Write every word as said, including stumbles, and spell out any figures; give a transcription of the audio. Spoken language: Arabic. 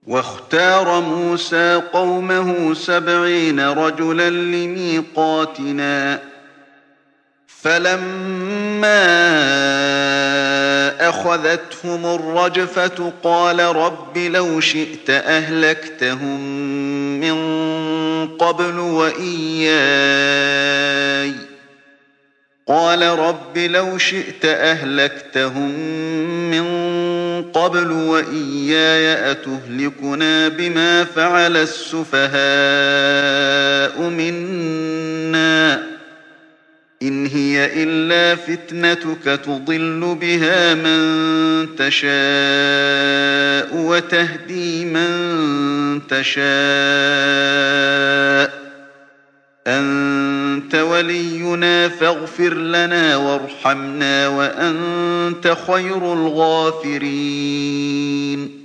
واختار موسى قومه سبعين رجلا لميقاتنا فلما أخذتهم الرجفة قال رب لو شئت أهلكتهم من قبل وإياي قال رب لو شئت أهلكتهم من قبل وإياي أتهلكنا بما فعل السفهاء منا إن هي إلا فتنتك تضل بها من تشاء وتهدي من تشاء أنت ولينا فاغفر لنا وارحمنا وأنت خير الغافرين